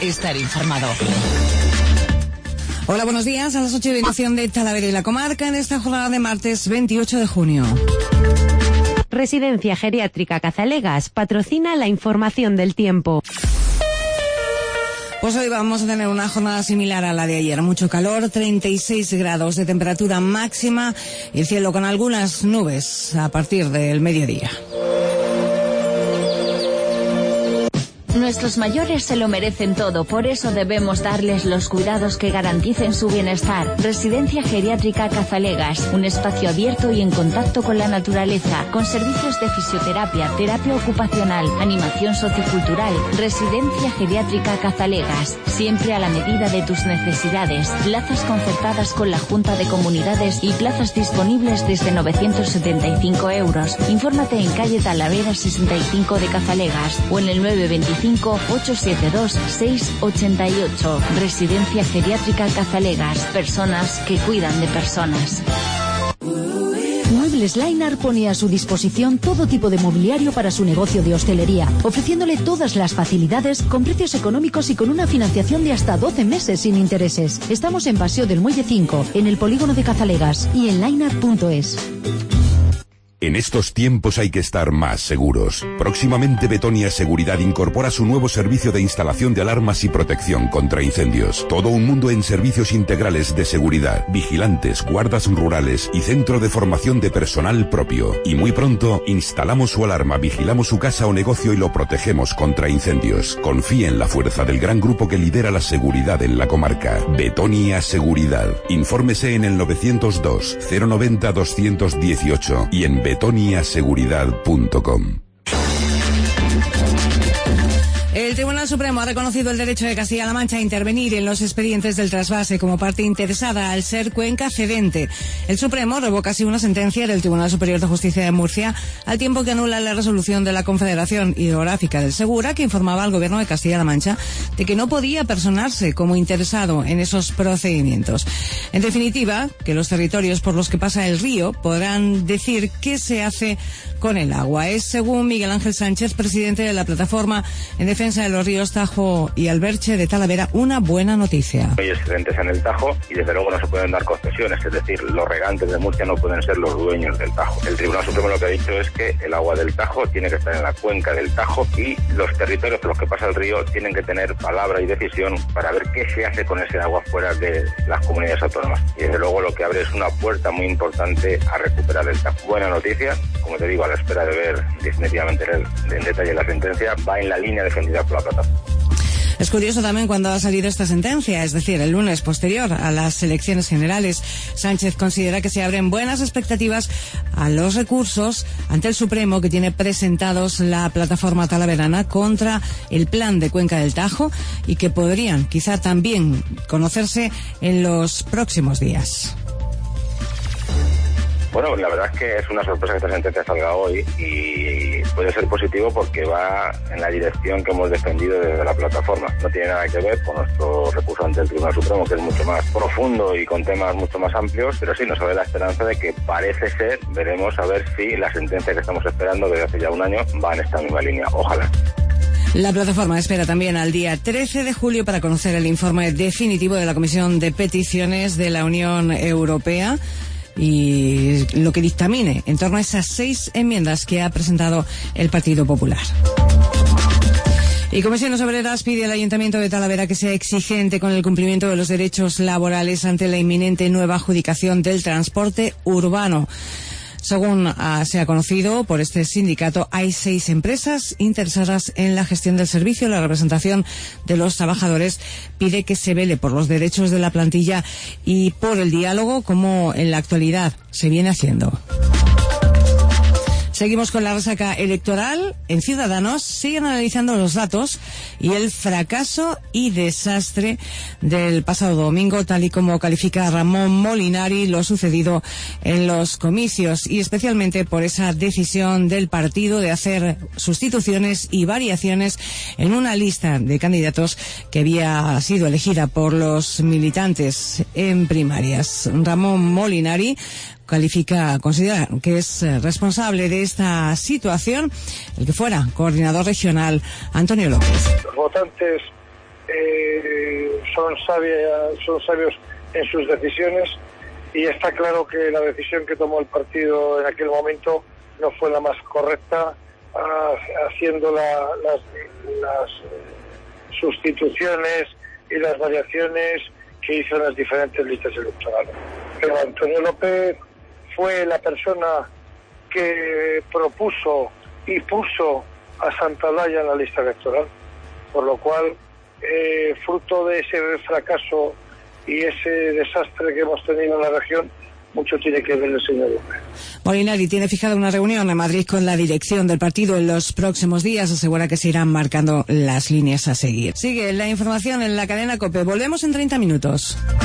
estar informado. Hola, buenos días. A las 8 de información de Talavera y la comarca en esta jornada de martes 28 de junio. Residencia Geriátrica Cazalegas patrocina la información del tiempo. Pues hoy vamos a tener una jornada similar a la de ayer. Mucho calor, 36 grados de temperatura máxima y el cielo con algunas nubes a partir del mediodía. Nuestros mayores se lo merecen todo, por eso debemos darles los cuidados que garanticen su bienestar. Residencia Geriátrica Cazalegas, un espacio abierto y en contacto con la naturaleza, con servicios de fisioterapia, terapia ocupacional, animación sociocultural. Residencia Geriátrica Cazalegas, siempre a la medida de tus necesidades. Plazas concertadas con la Junta de Comunidades y plazas disponibles desde 975 euros. Infórmate en calle Talavera 65 de Cazalegas o en el 925-872-688. Residencia Geriátrica Cazalegas. Personas que cuidan de personas. Muebles Lainar pone a su disposición todo tipo de mobiliario para su negocio de hostelería, ofreciéndole todas las facilidades con precios económicos y con una financiación de hasta 12 meses sin intereses. Estamos en Paseo del Muelle 5, en el polígono de Cazalegas y en lainar.es. En estos tiempos hay que estar más seguros. Próximamente Betonia Seguridad incorpora su nuevo servicio de instalación de alarmas y protección contra incendios. Todo un mundo en servicios integrales de seguridad, vigilantes, guardas rurales y centro de formación de personal propio. Y muy pronto instalamos su alarma, vigilamos su casa o negocio y lo protegemos contra incendios. Confíe en la fuerza del gran grupo que lidera la seguridad en la comarca. Betonia Seguridad. Infórmese en el 902 090 218 y en betoniaseguridad.com. El Tribunal Supremo ha reconocido el derecho de Castilla-La Mancha a intervenir en los expedientes del trasvase como parte interesada al ser cuenca cedente. El Supremo revoca así una sentencia del Tribunal Superior de Justicia de Murcia, al tiempo que anula la resolución de la Confederación Hidrográfica del Segura, que informaba al Gobierno de Castilla-La Mancha de que no podía personarse como interesado en esos procedimientos. En definitiva, que los territorios por los que pasa el río podrán decir qué se hace con el agua. Es, según Miguel Ángel Sánchez, presidente de la Plataforma en Defensa de los Ríos Tajo y Alberche de Talavera, una buena noticia. Hay excedentes en el Tajo y desde luego no se pueden dar concesiones, es decir, los regantes de Murcia no pueden ser los dueños del Tajo. El Tribunal Supremo lo que ha dicho es que el agua del Tajo tiene que estar en la cuenca del Tajo y los territorios por los que pasa el río tienen que tener palabra y decisión para ver qué se hace con ese agua fuera de las comunidades autónomas. Y desde luego lo que abre es una puerta muy importante a recuperar el Tajo. Buena noticia, como te digo, a la espera de ver definitivamente en detalle la sentencia, va en la línea defendida por la plataforma. Es curioso también cuando ha salido esta sentencia, es decir, el lunes posterior a las elecciones generales. Sánchez considera que se abren buenas expectativas a los recursos ante el Supremo que tiene presentados la plataforma talaverana contra el plan de Cuenca del Tajo y que podrían quizá también conocerse en los próximos días. Bueno, la verdad es que es una sorpresa que esta sentencia salga hoy y puede ser positivo porque va en la dirección que hemos defendido desde la plataforma. No tiene nada que ver con nuestro recurso ante el Tribunal Supremo, que es mucho más profundo y con temas mucho más amplios, pero sí nos abre la esperanza de que parece ser, veremos a ver si la sentencia que estamos esperando desde hace ya un año va en esta misma línea. Ojalá. La plataforma espera también al día 13 de julio para conocer el informe definitivo de la Comisión de Peticiones de la Unión Europea y lo que dictamine en torno a esas 6 enmiendas que ha presentado el Partido Popular. Y Comisiones Obreras pide al Ayuntamiento de Talavera que sea exigente con el cumplimiento de los derechos laborales ante la inminente nueva adjudicación del transporte urbano. Según se ha conocido por este sindicato, hay 6 empresas interesadas en la gestión del servicio. La representación de los trabajadores pide que se vele por los derechos de la plantilla y por el diálogo, como en la actualidad se viene haciendo. Seguimos con la resaca electoral. En Ciudadanos siguen analizando los datos y el fracaso y desastre del pasado domingo, tal y como califica Ramón Molinari lo sucedido en los comicios, y especialmente por esa decisión del partido de hacer sustituciones y variaciones en una lista de candidatos que había sido elegida por los militantes en primarias. Ramón Molinari considera que es responsable de esta situación el que fuera coordinador regional Antonio López. Los votantes son sabios en sus decisiones, y está claro que la decisión que tomó el partido en aquel momento no fue la más correcta, haciendo las sustituciones y las variaciones que hizo en las diferentes listas electorales. Pero Antonio López fue la persona que propuso y puso a Santa Olaya en la lista electoral, por lo cual, fruto de ese fracaso y ese desastre que hemos tenido en la región, mucho tiene que ver el señor López. Molinari tiene fijada una reunión en Madrid con la dirección del partido en los próximos días. Asegura que se irán marcando las líneas a seguir. Sigue la información en la cadena COPE. Volvemos en 30 minutos.